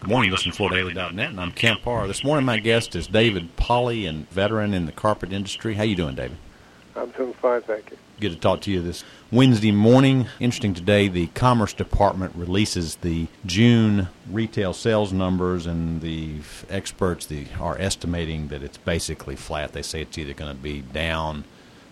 Good morning. You listen to FloorDaily.net, and I'm Kent Parr. This morning my guest is David Pauley, a veteran in the carpet industry. How you doing, David? I'm doing fine, thank you. Good to talk to you this Wednesday morning. Interesting today, the Commerce Department releases the June retail sales numbers, and the experts are estimating that it's basically flat. They say it's either going to be down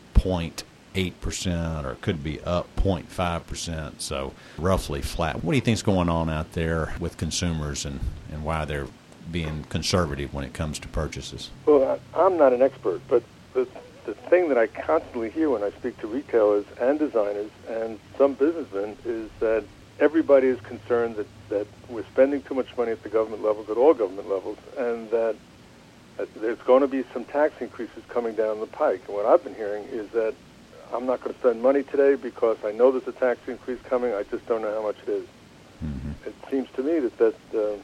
0.8% or it could be up 0.5%, so roughly flat. What do you think's going on out there with consumers and why they're being conservative when it comes to purchases? Well, I'm not an expert, but the thing that I constantly hear when I speak to retailers and designers and some businessmen is that everybody is concerned that we're spending too much money at the government levels, at all government levels, and that there's going to be some tax increases coming down the pike. And what I've been hearing is that I'm not going to spend money today because I know there's a tax increase coming. I just don't know how much it is. Mm-hmm. It seems to me that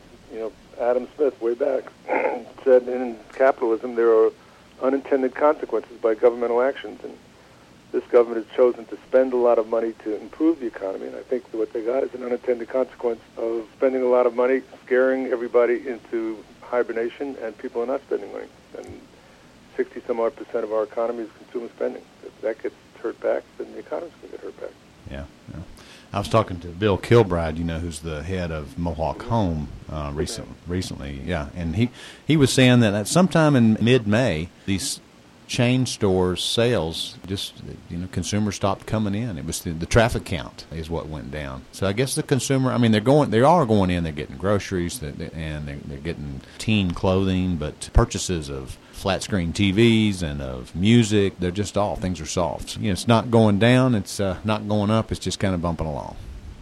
Adam Smith way back said in capitalism there are unintended consequences by governmental actions, and this government has chosen to spend a lot of money to improve the economy, and I think what they got is an unintended consequence of spending a lot of money, scaring everybody into hibernation, and people are not spending money. And 60-some-odd% of our economy is consumer spending. If that gets hurt back, then the economy's going to get hurt back. Yeah. I was talking to Bill Kilbride, who's the head of Mohawk Home recently. Yeah, and he was saying that at sometime in mid-May, these chain stores' sales just, consumers stopped coming in. It was the traffic count is what went down. So I guess the consumer, they are going in, they're getting groceries, and they're getting teen clothing, but purchases of flat screen TVs and of music, they're just off. Things are soft. It's not going down, it's not going up, it's just kind of bumping along.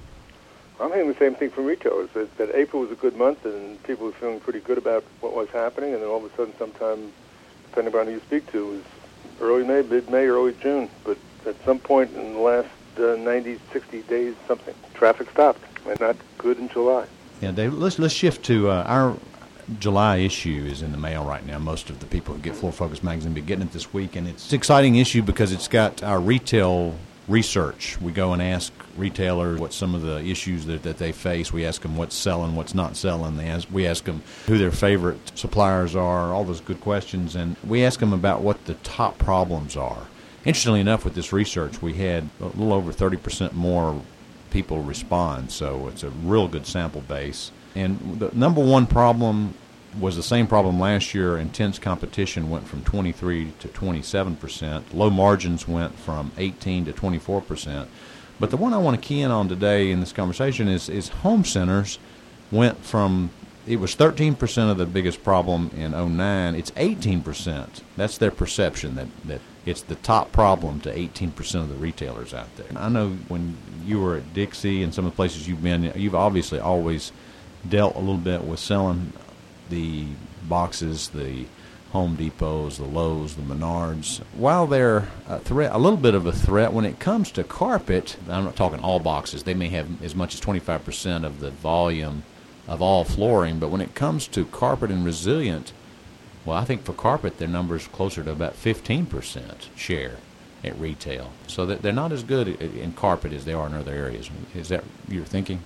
I'm hearing the same thing from retailers, that April was a good month and people were feeling pretty good about what was happening, and then all of a sudden sometime, depending on who you speak to, it was early May, mid-May, early June, but at some point in the last 90, 60 days, something, traffic stopped, and not good in July. Yeah, Dave, let's shift to our July issue is in the mail right now. Most of the people who get Floor Focus magazine be getting it this week, and it's an exciting issue because it's got our retail research. We go and ask retailers what some of the issues that they face. We ask them what's selling, what's not selling. We ask them who their favorite suppliers are, all those good questions, and we ask them about what the top problems are. Interestingly enough, with this research, we had a little over 30% more people respond, so it's a real good sample base. And the number one problem was the same problem last year. Intense competition went from 23 to 27%. Low margins went from 18 to 24%. But the one I want to key in on today in this conversation is home centers went from, it was 13% of the biggest problem in 2009. It's 18%. That's their perception, that it's the top problem to 18% of the retailers out there. I know when you were at Dixie and some of the places you've been, you've obviously always dealt a little bit with selling the boxes, the Home Depots, the Lowe's, the Menards. While they're a little bit of a threat when it comes to carpet, I'm not talking all boxes. They may have as much as 25% of the volume of all flooring, but when it comes to carpet and resilient, well, I think for carpet their number's closer to about 15% share at retail. So that they're not as good in carpet as they are in other areas. Is that your thinking?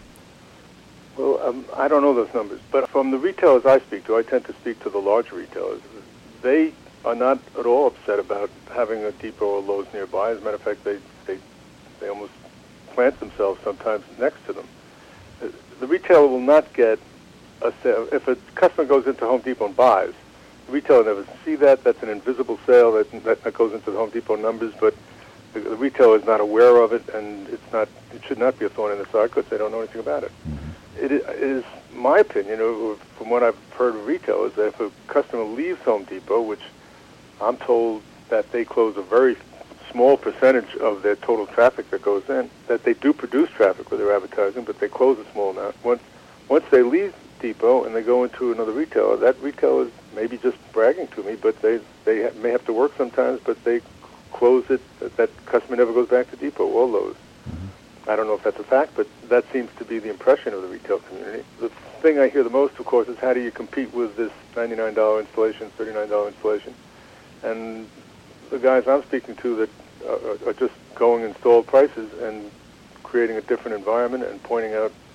Well, I don't know those numbers, but from the retailers I speak to, I tend to speak to the larger retailers. They are not at all upset about having a Depot or Lowe's nearby. As a matter of fact, they almost plant themselves sometimes next to them. The retailer will not get a sale. If a customer goes into Home Depot and buys, the retailer never see that. That's an invisible sale that goes into the Home Depot numbers, but the retailer is not aware of it, and it should not be a thorn in the side because they don't know anything about it. Mm-hmm. It is my opinion, from what I've heard of retailers, that if a customer leaves Home Depot, which I'm told that they close a very small percentage of their total traffic that goes in, that they do produce traffic with their advertising, but they close a small amount. Once they leave Depot and they go into another retailer, that retailer is maybe just bragging to me, but they may have to work sometimes, but they close it. That customer never goes back to Depot or Lowe's. I don't know if that's a fact, but that seems to be the impression of the retail community. The thing I hear the most, of course, is how do you compete with this $99 installation, $39 installation? And the guys I'm speaking to that are just going installed prices and creating a different environment and pointing out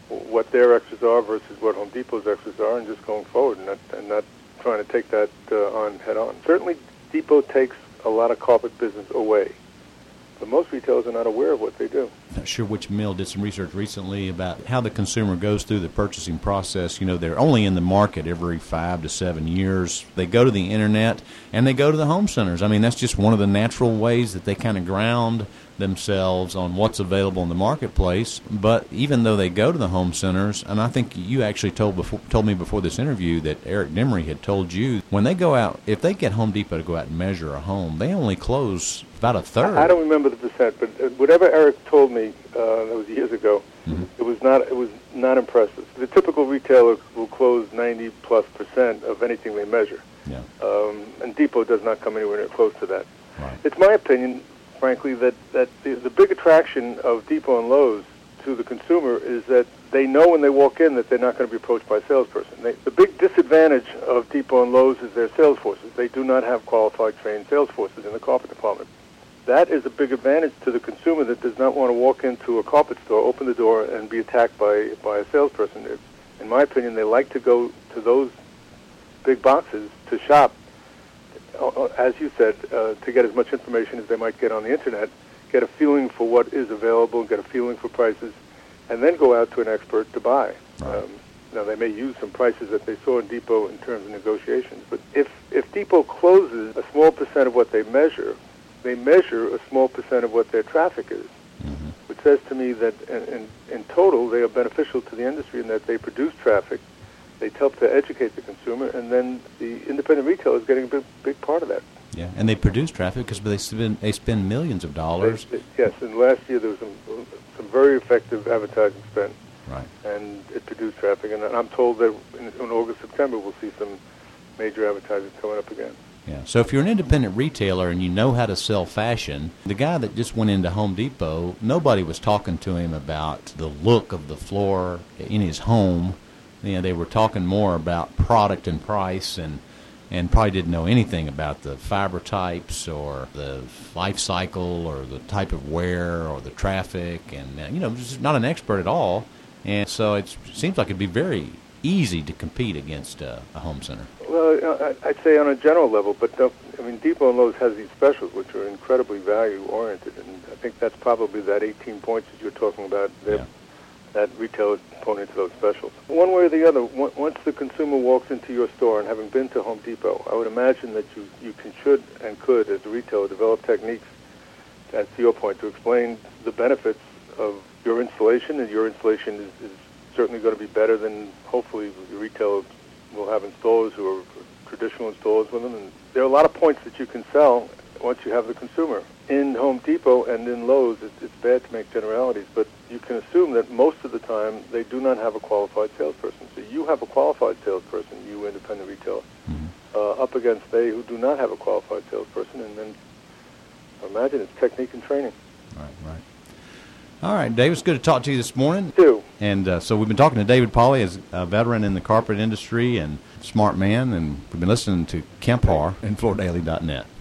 what their extras are versus what Home Depot's extras are, and just going forward and not trying to take that on head on. Certainly, Depot takes a lot of carpet business away, but most retailers are not aware of what they do. Not sure which mill did some research recently about how the consumer goes through the purchasing process. You know, they're only in the market every 5 to 7 years. They go to the internet and they go to the home centers. I mean, that's just one of the natural ways that they kind of ground themselves on what's available in the marketplace. But even though they go to the home centers, and I think you actually told me before this interview that Eric Demery had told you, when they go out, if they get Home Depot to go out and measure a home, they only close about a third. I don't remember the percent, but whatever Eric told me, that was years ago, it was not impressive. The typical retailer will close 90+% of anything they measure. Yeah. And Depot does not come anywhere near close to that. Right. It's my opinion, frankly, that the big attraction of Depot and Lowe's to the consumer is that they know when they walk in that they're not going to be approached by a salesperson. The big disadvantage of Depot and Lowe's is their sales forces. They do not have qualified, trained sales forces in the carpet department. That is a big advantage to the consumer that does not want to walk into a carpet store, open the door, and be attacked by a salesperson. In my opinion, they like to go to those big boxes to shop, as you said, to get as much information as they might get on the internet, get a feeling for what is available, get a feeling for prices, and then go out to an expert to buy. Right. Now, they may use some prices that they saw in Depot in terms of negotiations, but if Depot closes a small percent of what they measure a small percent of what their traffic is, which says to me that in total they are beneficial to the industry in that they produce traffic, they help to educate the consumer, and then the independent retailer is getting a big part of that. Yeah, and they produce traffic because they spend millions of dollars. Yes, and last year there was some very effective advertising spent, right, and it produced traffic. And I'm told that in August, September, we'll see some major advertising coming up again. Yeah. So if you're an independent retailer and you know how to sell fashion, the guy that just went into Home Depot, nobody was talking to him about the look of the floor in his home. You know, they were talking more about product and price, and probably didn't know anything about the fiber types or the life cycle or the type of wear or the traffic, and just not an expert at all. And so it seems like it'd be very easy to compete against a home center. Well, I'd say on a general level, but Depot and Lowe's has these specials which are incredibly value-oriented, and I think that's probably that 18 points that you're talking about. Yeah. That retailer component to those specials. One way or the other, once the consumer walks into your store, and having been to Home Depot, I would imagine that you could, as a retailer, develop techniques, to your point, to explain the benefits of your installation, and your installation is certainly going to be better than, hopefully, the retailer will have installers who are traditional installers with them. And there are a lot of points that you can sell once you have the consumer. In Home Depot and in Lowe's, it's bad to make generalities, but you can assume that most of the time they do not have a qualified salesperson. So you have a qualified salesperson, you independent retailer, up against they who do not have a qualified salesperson, and then I imagine it's technique and training. Right. All right, Dave, it's good to talk to you this morning. Too. And so we've been talking to David Pauley, as a veteran in the carpet industry and smart man, and we've been listening to Kemp Harr and FloorDaily.net.